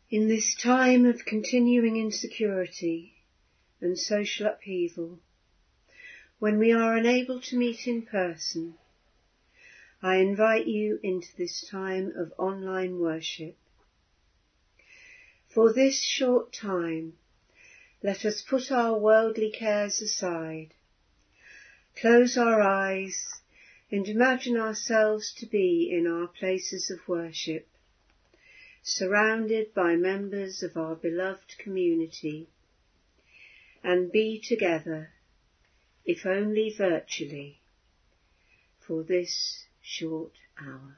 In this time of continuing insecurity and social upheaval, when we are unable to meet in person, I invite you into this time of online worship. For this short time, let us put our worldly cares aside, close our eyes, and imagine ourselves to be in our places of worship, surrounded by members of our beloved community, and be together, if only virtually, for this short hour.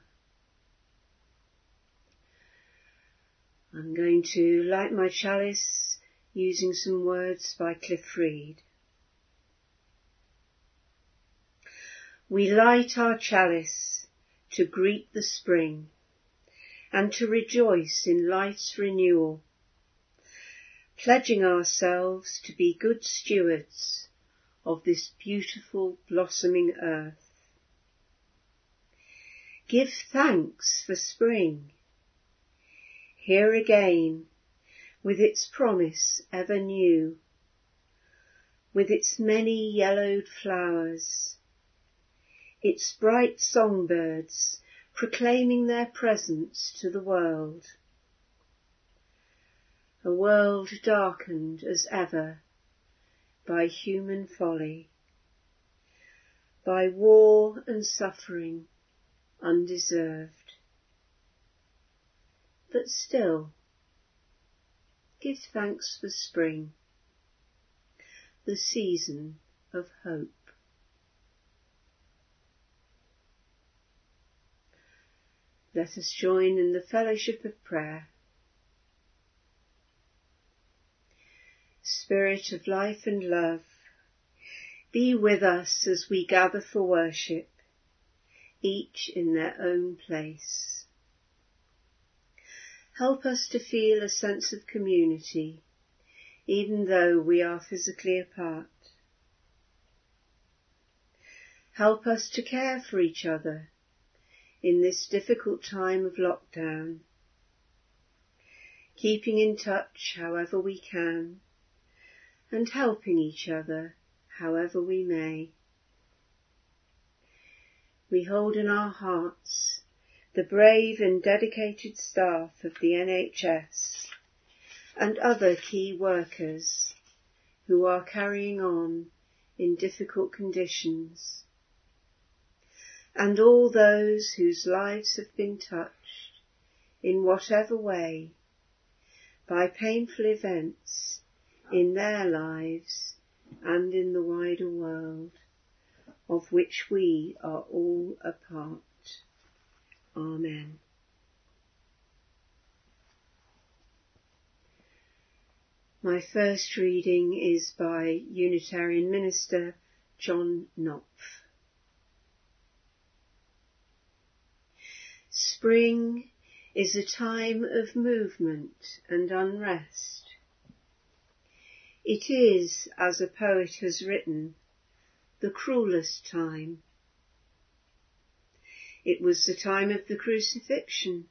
I'm going to light my chalice using some words by Cliff Reed. We light our chalice to greet the spring and to rejoice in life's renewal, pledging ourselves to be good stewards of this beautiful blossoming earth. Give thanks for spring, here again, with its promise ever new, with its many yellowed flowers, its bright songbirds proclaiming their presence to the world. A world darkened as ever by human folly, by war and suffering undeserved. But still, give thanks for spring, the season of hope. Let us join in the fellowship of prayer. Spirit of life and love, be with us as we gather for worship, each in their own place. Help us to feel a sense of community, even though we are physically apart. Help us to care for each other in this difficult time of lockdown, keeping in touch however we can, and helping each other however we may. We hold in our hearts the brave and dedicated staff of the NHS and other key workers who are carrying on in difficult conditions, and all those whose lives have been touched in whatever way by painful events in their lives and in the wider world, of which we are all a part. Amen. My first reading is by Unitarian minister John Knopf. Spring is a time of movement and unrest. It is, as a poet has written, the cruelest time. It was the time of the crucifixion.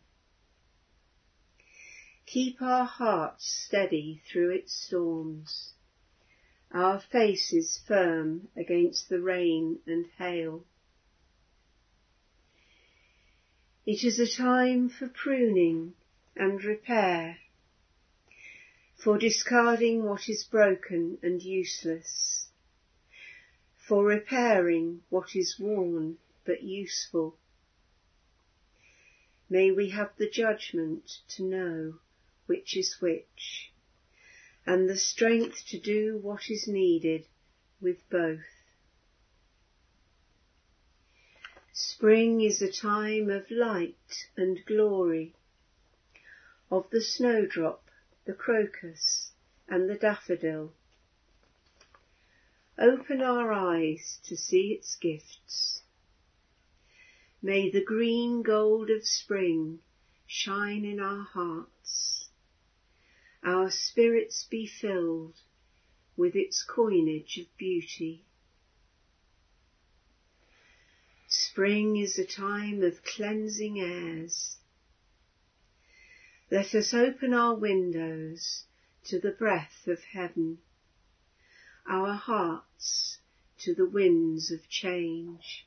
Keep our hearts steady through its storms, our faces firm against the rain and hail. It is a time for pruning and repair, for discarding what is broken and useless, for repairing what is worn but useful. May we have the judgment to know which is which, and the strength to do what is needed with both. Spring is a time of light and glory, of the snowdrop, the crocus, and the daffodil. Open our eyes to see its gifts. May the green gold of spring shine in our hearts, our spirits be filled with its coinage of beauty. Spring is a time of cleansing airs. Let us open our windows to the breath of heaven, our hearts to the winds of change.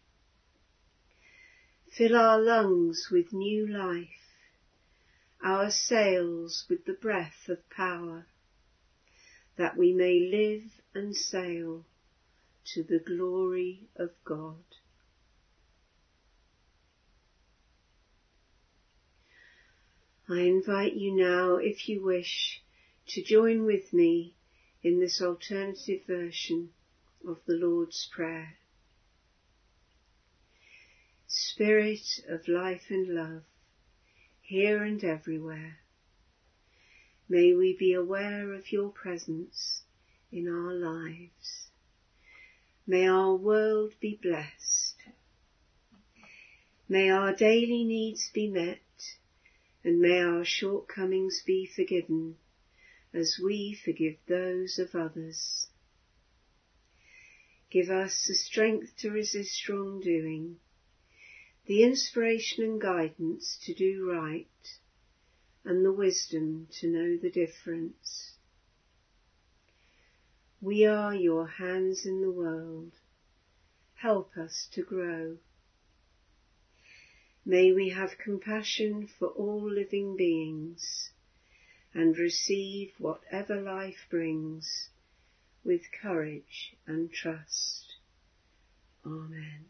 Fill our lungs with new life, our sails with the breath of power, that we may live and sail to the glory of God. I invite you now, if you wish, to join with me in this alternative version of the Lord's Prayer. Spirit of life and love, here and everywhere, may we be aware of your presence in our lives. May our world be blessed. May our daily needs be met, and may our shortcomings be forgiven as we forgive those of others. Give us the strength to resist wrongdoing, the inspiration and guidance to do right, and the wisdom to know the difference. We are your hands in the world. Help us to grow. May we have compassion for all living beings and receive whatever life brings with courage and trust. Amen.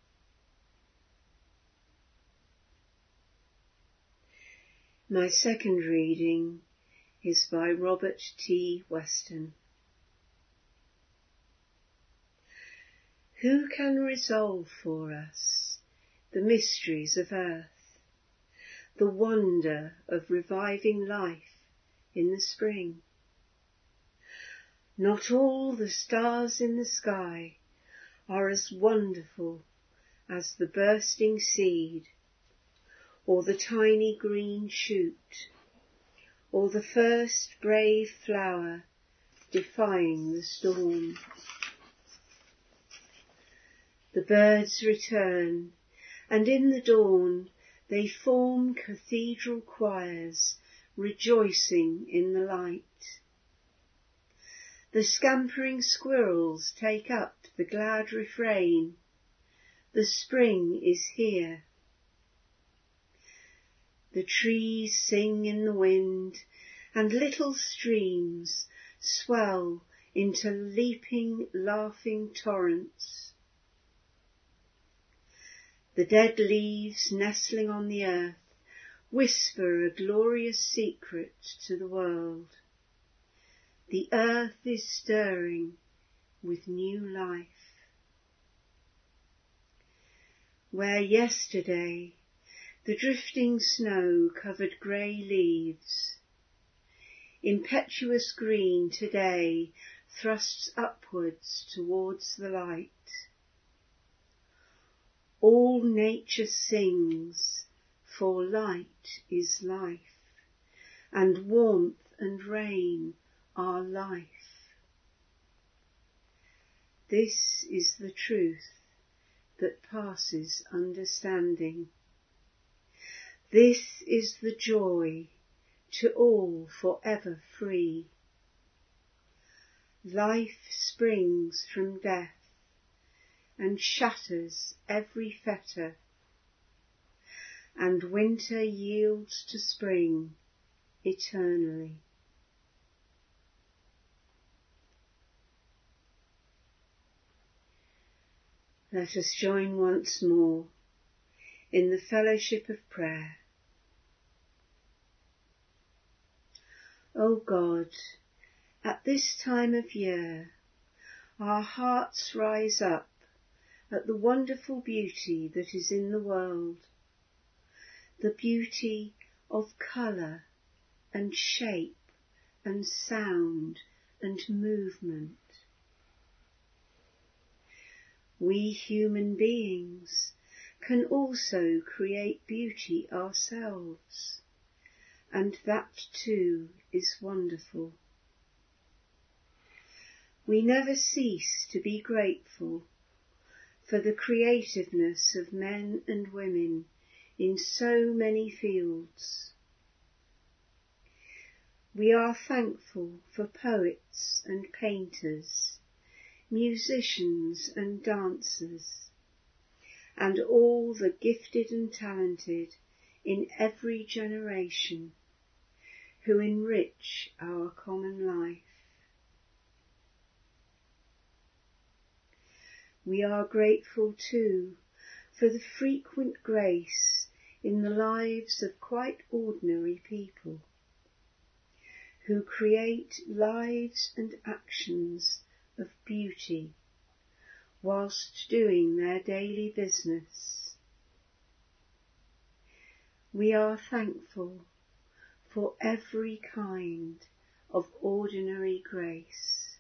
My second reading is by Robert T. Weston. Who can resolve for us the mysteries of earth, the wonder of reviving life in the spring? Not all the stars in the sky are as wonderful as the bursting seed, or the tiny green shoot, or the first brave flower defying the storm. The birds return, and in the dawn they form cathedral choirs, rejoicing in the light. The scampering squirrels take up the glad refrain, the spring is here. The trees sing in the wind, and little streams swell into leaping, laughing torrents. The dead leaves nestling on the earth whisper a glorious secret to the world. The earth is stirring with new life. Where yesterday the drifting snow covered grey leaves, impetuous green today thrusts upwards towards the light. All nature sings, for light is life, and warmth and rain are life. This is the truth that passes understanding. This is the joy to all forever free. Life springs from death and shatters every fetter, and winter yields to spring eternally. Let us join once more in the fellowship of prayer. O God, at this time of year, our hearts rise up at the wonderful beauty that is in the world, the beauty of colour and shape and sound and movement. We human beings can also create beauty ourselves, and that too is wonderful. We never cease to be grateful for the creativeness of men and women in so many fields. We are thankful for poets and painters, musicians and dancers, and all the gifted and talented in every generation who enrich our common life. We are grateful too for the frequent grace in the lives of quite ordinary people who create lives and actions of beauty whilst doing their daily business. We are thankful for every kind of ordinary grace.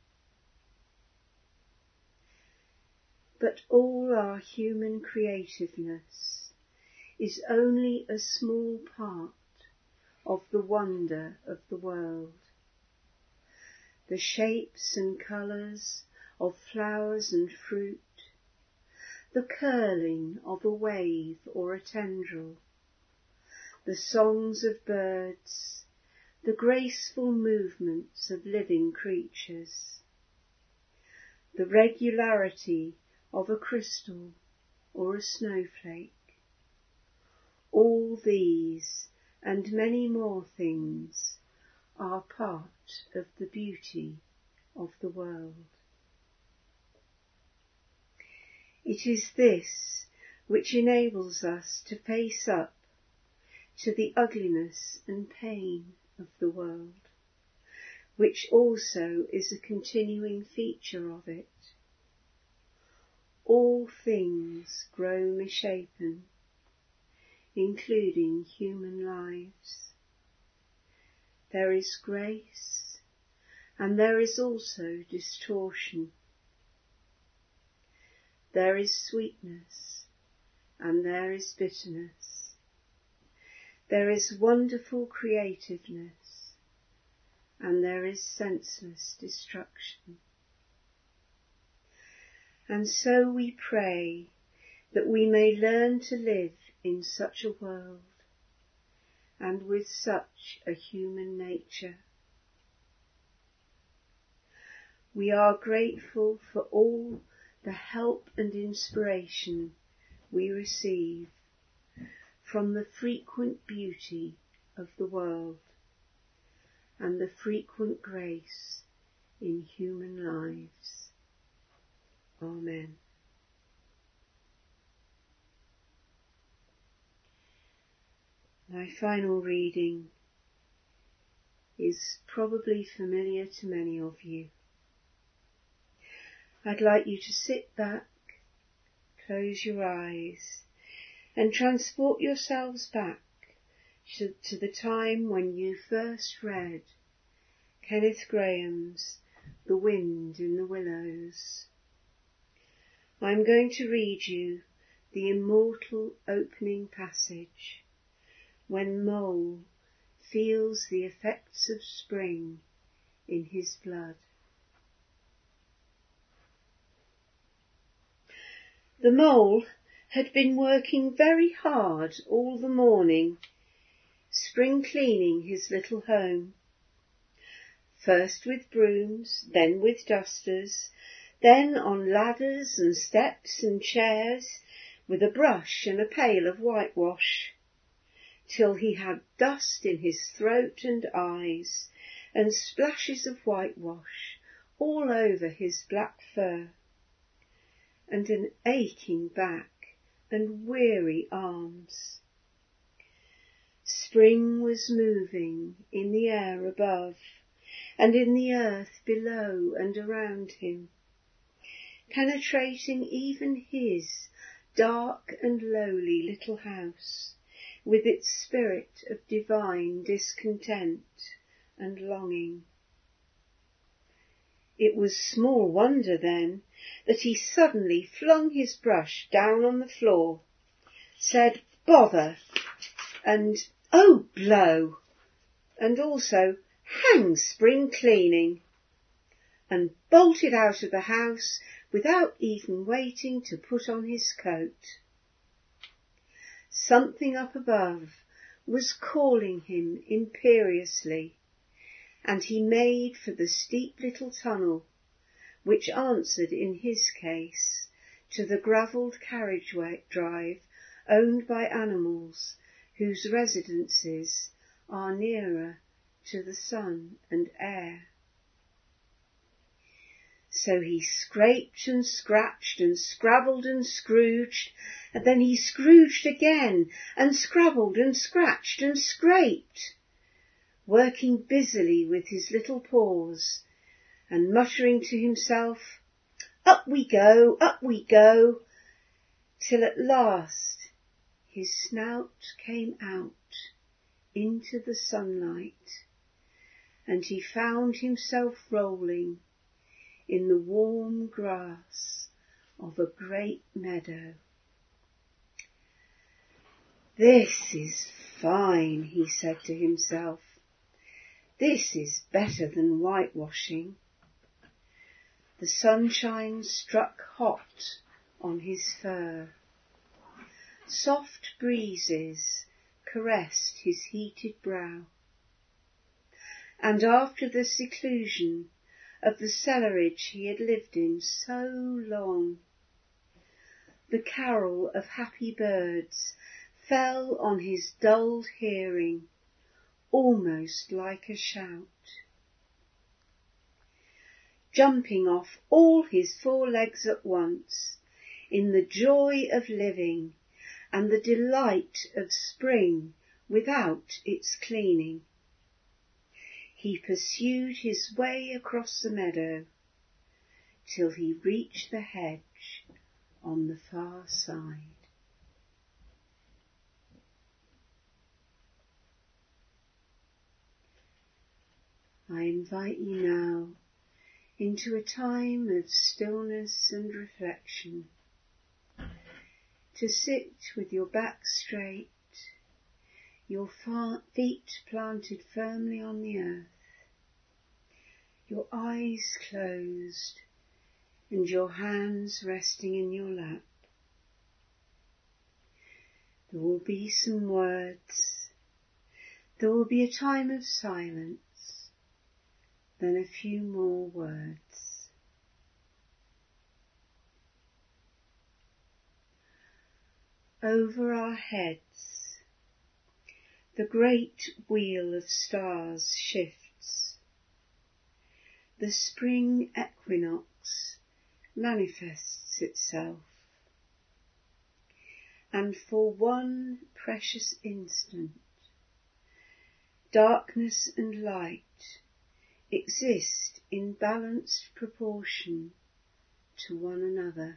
But all our human creativeness is only a small part of the wonder of the world. The shapes and colours of flowers and fruit, the curling of a wave or a tendril, the songs of birds, the graceful movements of living creatures, the regularity of a crystal or a snowflake. All these and many more things are part of the beauty of the world. It is this which enables us to face up to the ugliness and pain of the world, which also is a continuing feature of it. All things grow misshapen, including human lives. There is grace, and there is also distortion. There is sweetness, and there is bitterness. There is wonderful creativeness, and there is senseless destruction. And so we pray that we may learn to live in such a world and with such a human nature. We are grateful for all the help and inspiration we receive from the frequent beauty of the world and the frequent grace in human lives. Amen. My final reading is probably familiar to many of you. I'd like you to sit back, close your eyes, and transport yourselves back to the time when you first read Kenneth Grahame's The Wind in the Willows. I'm going to read you the immortal opening passage, when Mole feels the effects of spring in his blood. The Mole had been working very hard all the morning, spring cleaning his little home. First with brooms, then with dusters, then on ladders and steps and chairs, with a brush and a pail of whitewash, till he had dust in his throat and eyes, and splashes of whitewash all over his black fur, and an aching back and weary arms. Spring was moving in the air above, and in the earth below and around him, penetrating even his dark and lowly little house, with its spirit of divine discontent and longing. It was small wonder then that he suddenly flung his brush down on the floor, said "Bother," and "Oh, blow," and also "Hang spring cleaning," and bolted out of the house without even waiting to put on his coat. Something up above was calling him imperiously, and he made for the steep little tunnel, which answered in his case to the gravelled carriage drive owned by animals whose residences are nearer to the sun and air. So he scraped and scratched and scrabbled and scrooged, and then he scrooged again and scrabbled and scratched and scraped, working busily with his little paws and muttering to himself, up we go, till at last his snout came out into the sunlight, and he found himself rolling in the warm grass of a great meadow. This is fine, he said to himself. This is better than whitewashing. The sunshine struck hot on his fur. Soft breezes caressed his heated brow. And after the seclusion of the cellarage he had lived in so long, the carol of happy birds fell on his dulled hearing, almost like a shout. Jumping off all his 4 legs at once, in the joy of living and the delight of spring without its cleaning, he pursued his way across the meadow till he reached the hedge on the far side. I invite you now into a time of stillness and reflection, to sit with your back straight, your feet planted firmly on the earth, your eyes closed and your hands resting in your lap. There will be some words, there will be a time of silence, then a few more words. Over our heads, the great wheel of stars shifts. The spring equinox manifests itself, and for one precious instant, darkness and light exist in balanced proportion to one another.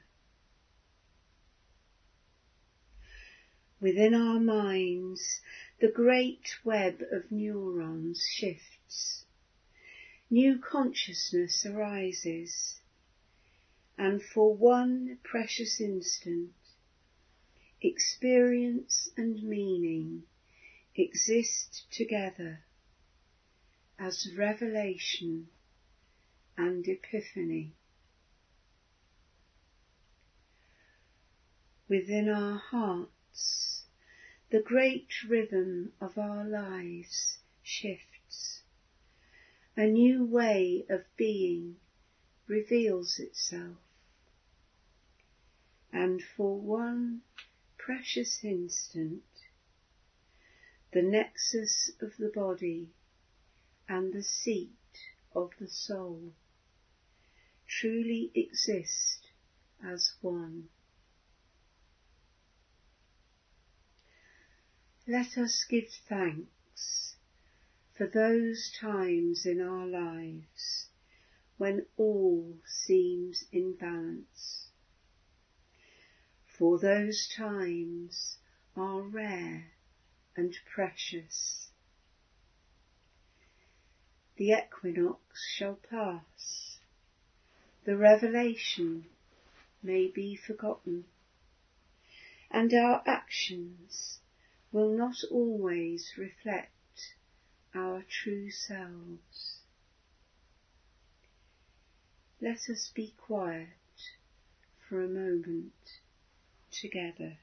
Within our minds, the great web of neurons shifts. New consciousness arises, and for one precious instant, experience and meaning exist together as revelation and epiphany. Within our hearts, the great rhythm of our lives shifts. A new way of being reveals itself, and for one precious instant, the nexus of the body and the seat of the soul truly exist as one. Let us give thanks for those times in our lives when all seems in balance, for those times are rare and precious. The equinox shall pass, the revelation may be forgotten, and our actions will not always reflect our true selves. Let us be quiet for a moment together.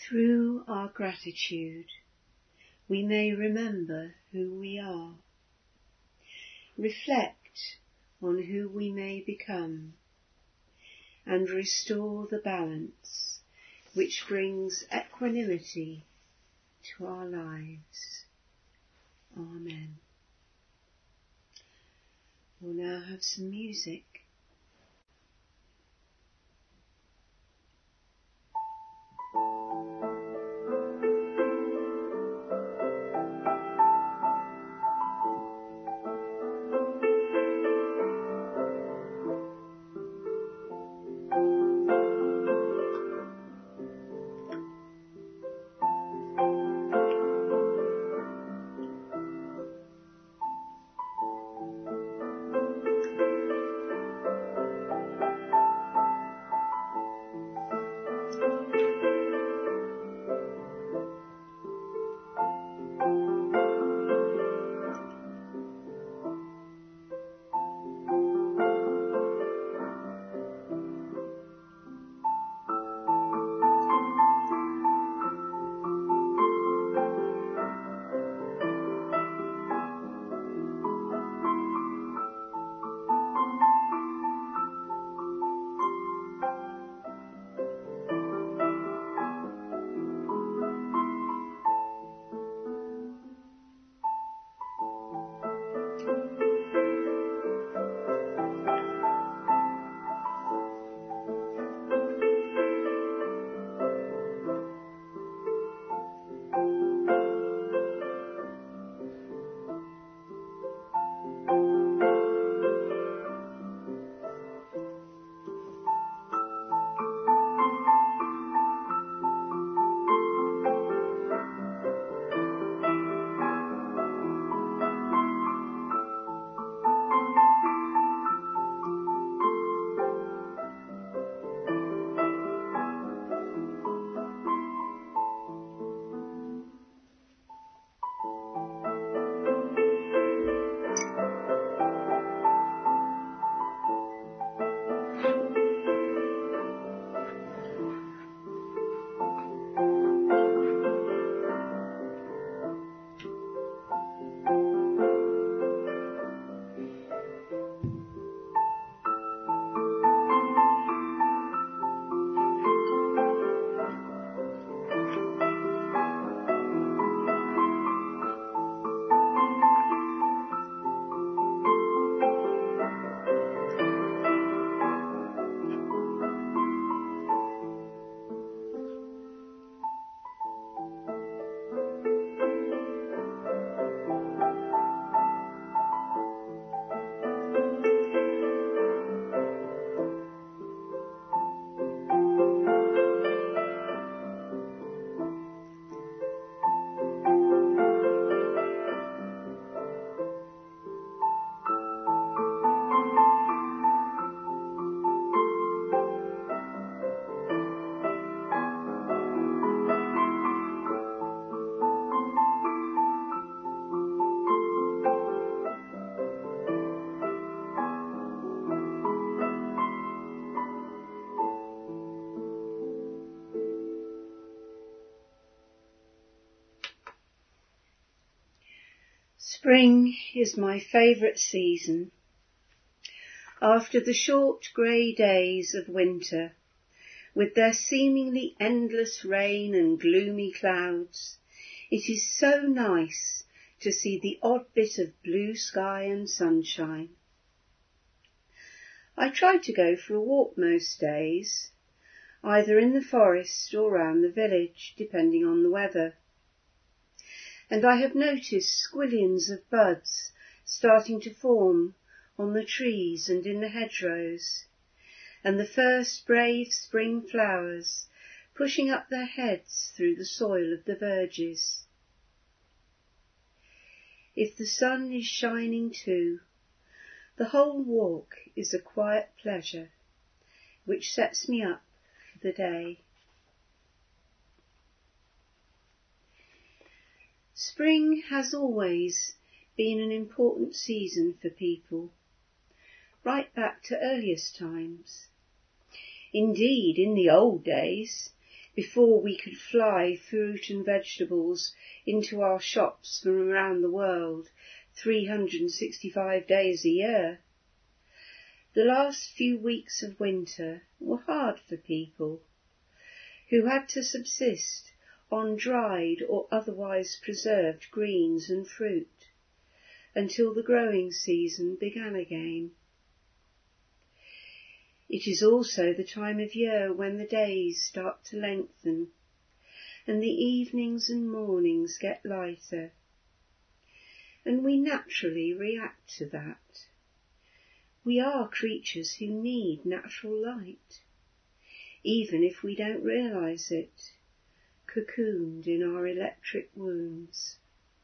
Through our gratitude, we may remember who we are, reflect on who we may become, and restore the balance which brings equanimity to our lives. Amen. We'll now have some music. Spring is my favourite season. After the short grey days of winter, with their seemingly endless rain and gloomy clouds, it is so nice to see the odd bit of blue sky and sunshine. I try to go for a walk most days, either in the forest or round the village, depending on the weather. And I have noticed squillions of buds starting to form on the trees and in the hedgerows, and the first brave spring flowers pushing up their heads through the soil of the verges. If the sun is shining too, the whole walk is a quiet pleasure, which sets me up for the day. Spring has always been an important season for people, right back to earliest times. Indeed, in the old days, before we could fly fruit and vegetables into our shops from around the world 365 days a year. The last few weeks of winter were hard for people who had to subsist on dried or otherwise preserved greens and fruit until the growing season began again. It is also the time of year when the days start to lengthen and the evenings and mornings get lighter, and we naturally react to that. We are creatures who need natural light, even if we don't realise it, cocooned in our electric wombs.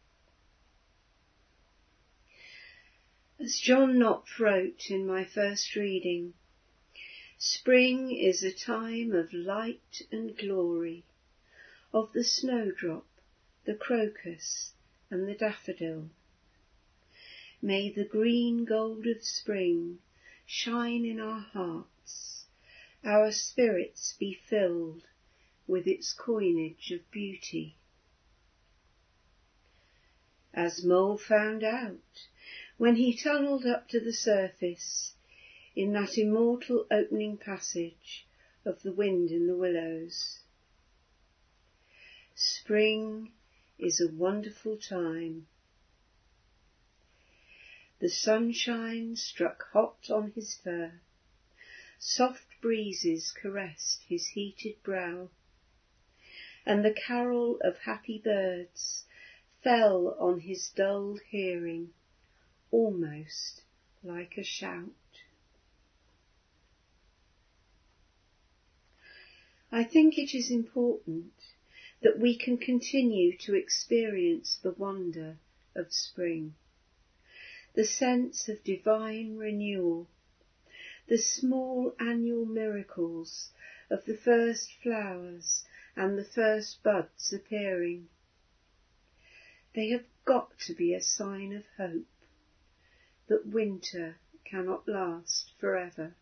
As John Knopf wrote in my first reading, spring is a time of light and glory, of the snowdrop, the crocus and the daffodil. May the green gold of spring shine in our hearts, our spirits be filled with its coinage of beauty. As Mole found out when he tunnelled up to the surface in that immortal opening passage of The Wind in the Willows. Spring is a wonderful time. The sunshine struck hot on his fur, soft breezes caressed his heated brow, and the carol of happy birds fell on his dulled hearing, almost like a shout. I think it is important that we can continue to experience the wonder of spring, the sense of divine renewal, the small annual miracles of the first flowers and the first buds appearing. They have got to be a sign of hope, that winter cannot last forever.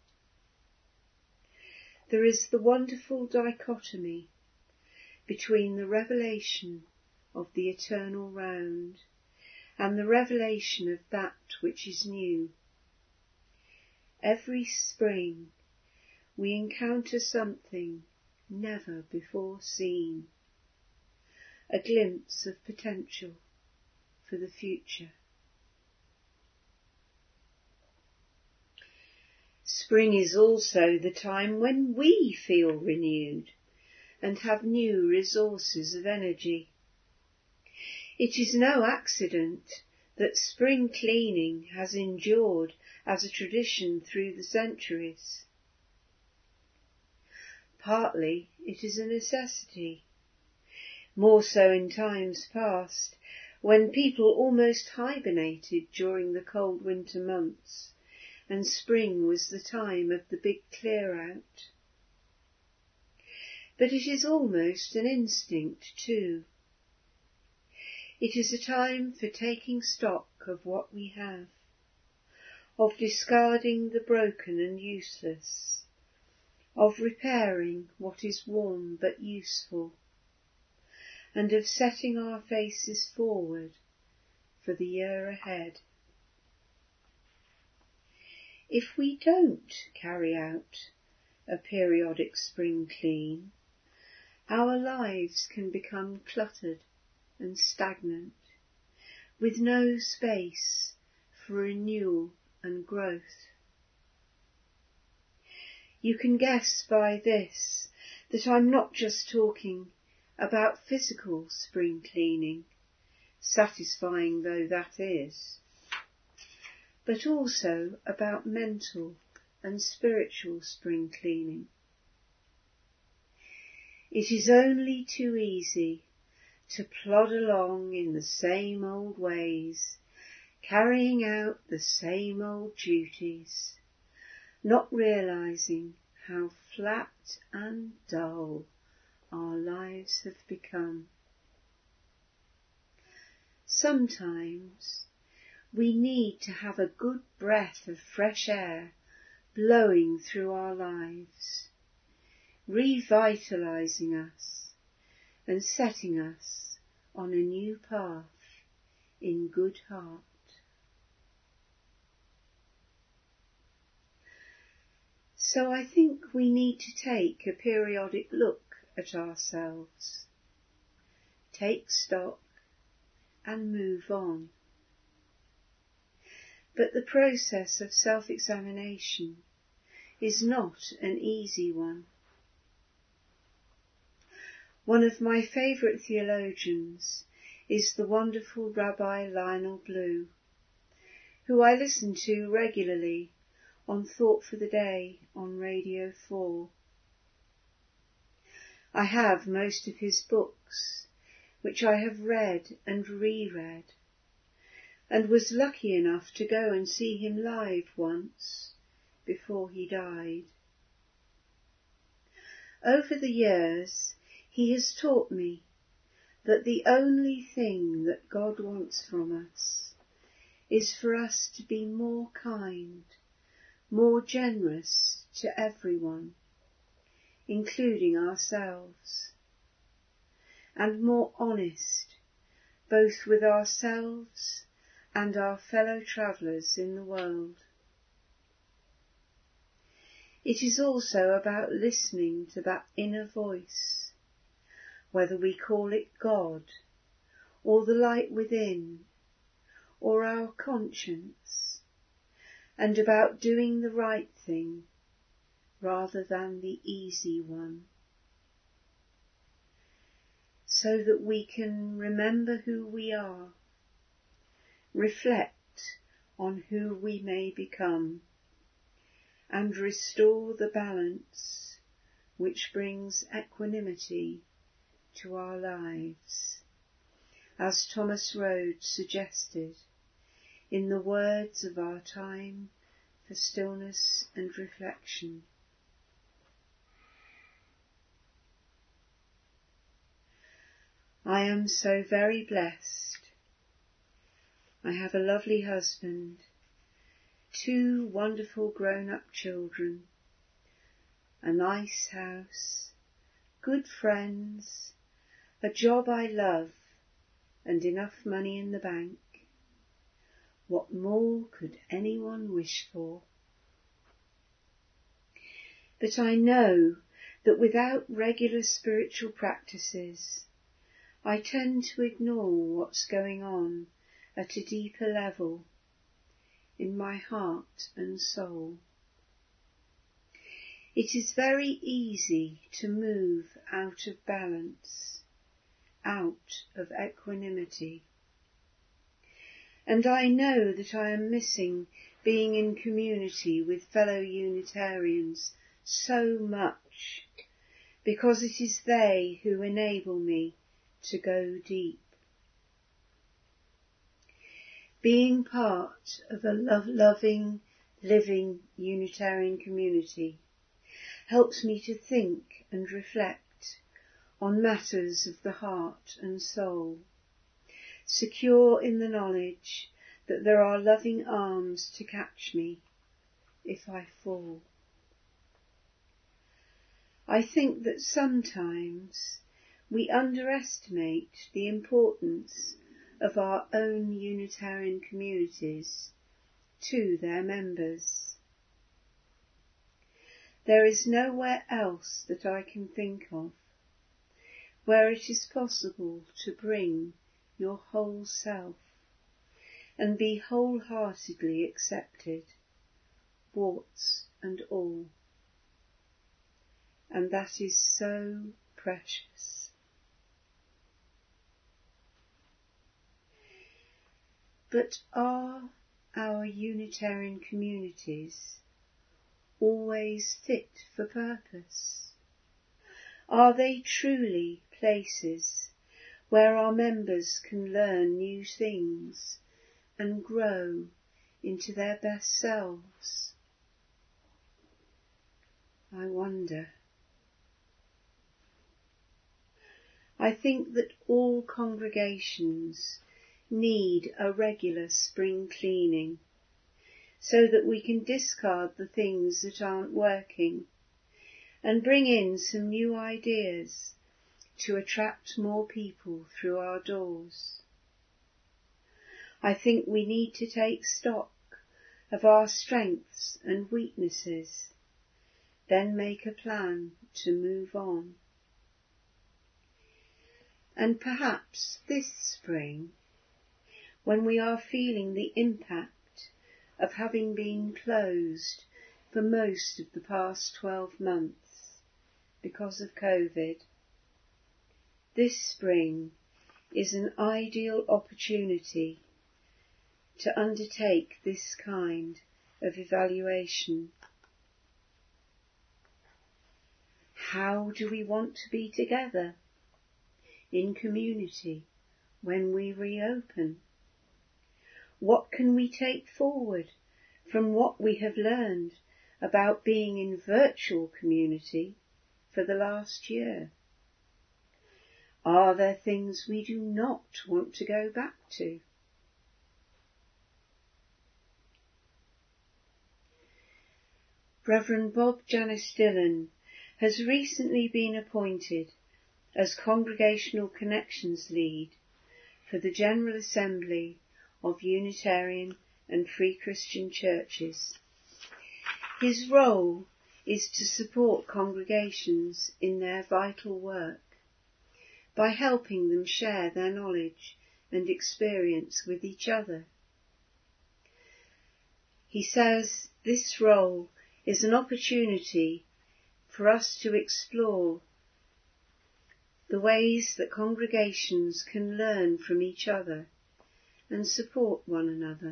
There is the wonderful dichotomy between the revelation of the eternal round and the revelation of that which is new. Every spring we encounter something never before seen, a glimpse of potential for the future. Spring is also the time when we feel renewed and have new resources of energy. It is no accident that spring cleaning has endured as a tradition through the centuries. Partly it is a necessity, more so in times past, when people almost hibernated during the cold winter months, and spring was the time of the big clear-out. But it is almost an instinct too. It is a time for taking stock of what we have, of discarding the broken and useless, of repairing what is worn but useful, and of setting our faces forward for the year ahead. If we don't carry out a periodic spring clean, our lives can become cluttered and stagnant, with no space for renewal and growth. You can guess by this that I'm not just talking about physical spring cleaning, satisfying though that is, but also about mental and spiritual spring cleaning. It is only too easy to plod along in the same old ways, carrying out the same old duties, not realising how flat and dull our lives have become. Sometimes we need to have a good breath of fresh air blowing through our lives. revitalizing us and setting us on a new path in good heart. So I think we need to take a periodic look at ourselves, take stock and move on. But the process of self-examination is not an easy one. One of my favourite theologians is the wonderful Rabbi Lionel Blue, who I listen to regularly on Thought for the Day on Radio 4. I have most of his books, which I have read and reread, and was lucky enough to go and see him live once before he died. Over the years, he has taught me that the only thing that God wants from us is for us to be more kind, more generous to everyone, including ourselves, and more honest, both with ourselves and our fellow travellers in the world. It is also about listening to that inner voice, whether we call it God, or the light within, or our conscience, and about doing the right thing rather than the easy one, so that we can remember who we are, reflect on who we may become, and restore the balance which brings equanimity to our lives, as Thomas Rhodes suggested in the words of our time for stillness and reflection. I am so very blessed. I have a lovely husband, 2 wonderful grown-up children, a nice house, good friends, a job I love, and enough money in the bank. What more could anyone wish for? But I know that without regular spiritual practices, I tend to ignore what's going on at a deeper level in my heart and soul. It is very easy to move out of balance, out of equanimity. And I know that I am missing being in community with fellow Unitarians so much, because it is they who enable me to go deep. Being part of a loving, living Unitarian community helps me to think and reflect on matters of the heart and soul, secure in the knowledge that there are loving arms to catch me if I fall. I think that sometimes we underestimate the importance of our own Unitarian communities to their members. There is nowhere else that I can think of where it is possible to bring your whole self and be wholeheartedly accepted, warts and all. And that is so precious. But are our Unitarian communities always fit for purpose? Are they truly places where our members can learn new things and grow into their best selves? I wonder. I think that all congregations need a regular spring cleaning, so that we can discard the things that aren't working and bring in some new ideas to attract more people through our doors. I think we need to take stock of our strengths and weaknesses, then make a plan to move on. And perhaps this spring, when we are feeling the impact of having been closed for most of the past 12 months because of COVID, this spring is an ideal opportunity to undertake this kind of evaluation. How do we want to be together in community when we reopen? What can we take forward from what we have learned about being in virtual community for the last year? Are there things we do not want to go back to? Reverend Bob Janice Dillon has recently been appointed as Congregational Connections Lead for the General Assembly of Unitarian and Free Christian Churches. His role is to support congregations in their vital work by helping them share their knowledge and experience with each other. He says this role is an opportunity for us to explore the ways that congregations can learn from each other and support one another.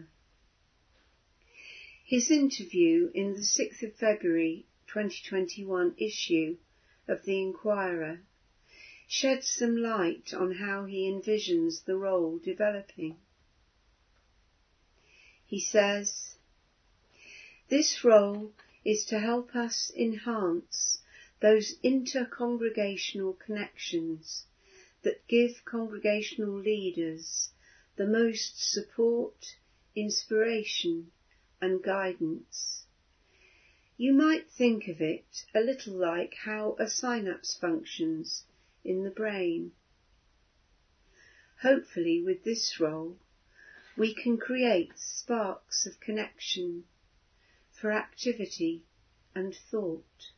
His interview in the 6th of February 2021 issue of The Inquirer sheds some light on how he envisions the role developing. He says, "This role is to help us enhance those inter-congregational connections that give congregational leaders the most support, inspiration and guidance. You might think of it a little like how a synapse functions in the brain. Hopefully with this role we can create sparks of connection for activity and thought."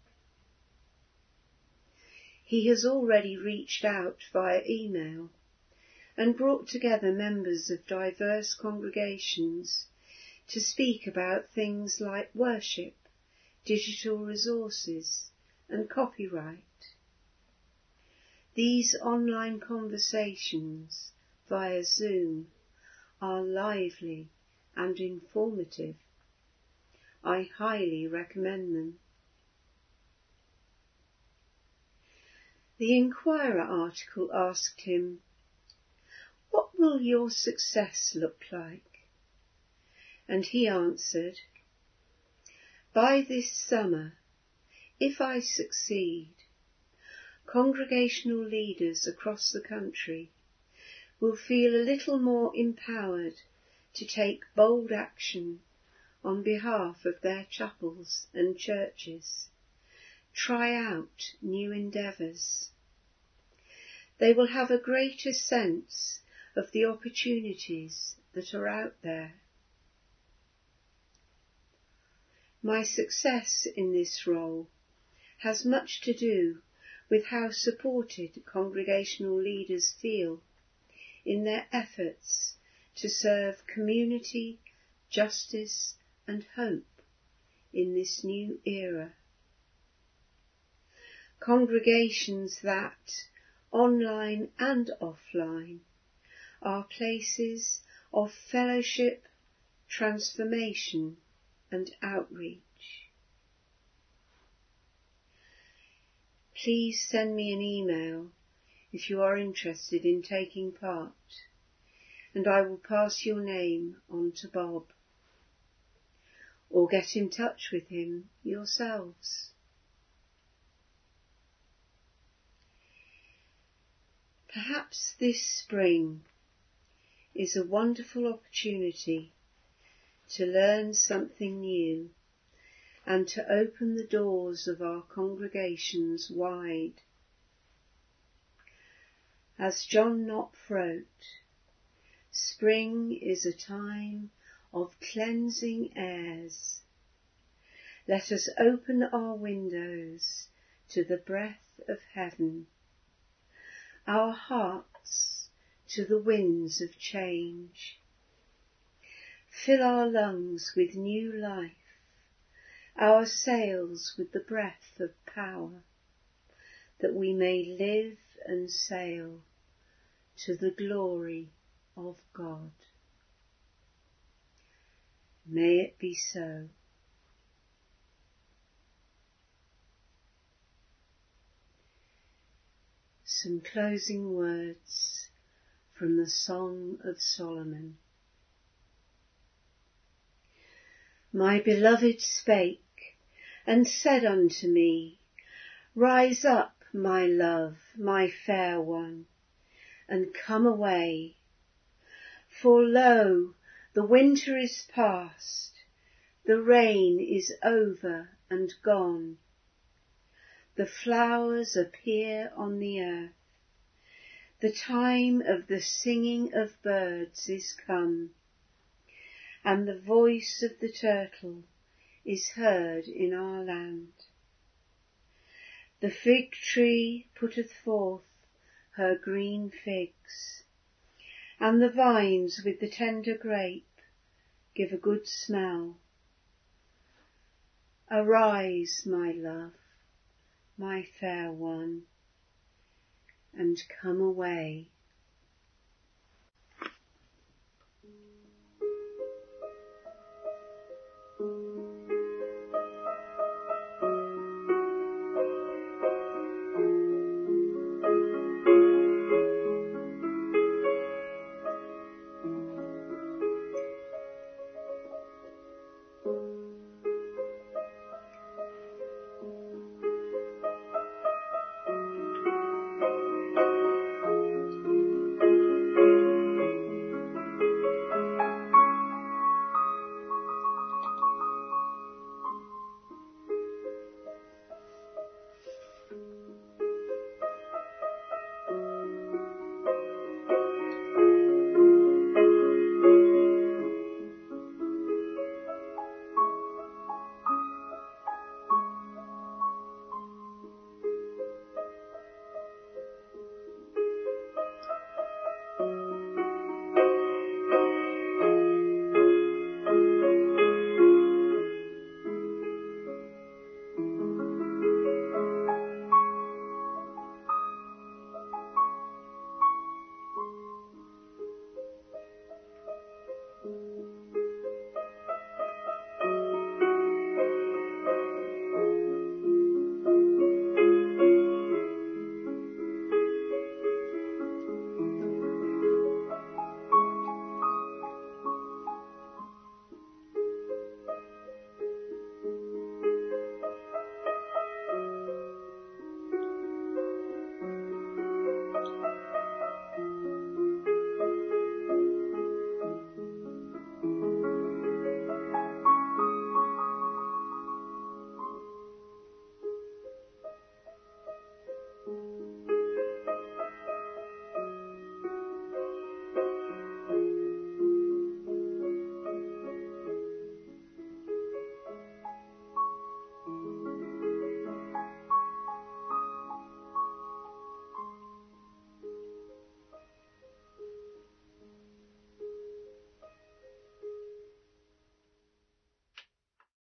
He has already reached out via email and brought together members of diverse congregations to speak about things like worship, digital resources and copyright. These online conversations via Zoom are lively and informative. I highly recommend them. The Inquirer article asked him, "What will your success look like?" And he answered, "By this summer, if I succeed, congregational leaders across the country will feel a little more empowered to take bold action on behalf of their chapels and churches, try out new endeavours. They will have a greater sense of the opportunities that are out there. My success in this role has much to do with how supported congregational leaders feel in their efforts to serve community, justice and hope in this new era. Congregations that, online and offline, are places of fellowship, transformation and outreach. Please send me an email if you are interested in taking part, and I will pass your name on to Bob. Or get in touch with him yourselves. Perhaps this spring is a wonderful opportunity to learn something new and to open the doors of our congregations wide. As John Knopf wrote, spring is a time of cleansing airs. Let us open our windows to the breath of heaven, our hearts to the winds of change. Fill our lungs with new life, our sails with the breath of power, that we may live and sail to the glory of God. May it be so. Some closing words from the Song of Solomon. My beloved spake, and said unto me, Rise up, my love, my fair one, and come away. For lo, the winter is past, the rain is over and gone. The flowers appear on the earth, the time of the singing of birds is come, and the voice of the turtle is heard in our land. The fig tree putteth forth her green figs, and the vines with the tender grape give a good smell. Arise, my love, my fair one, and come away.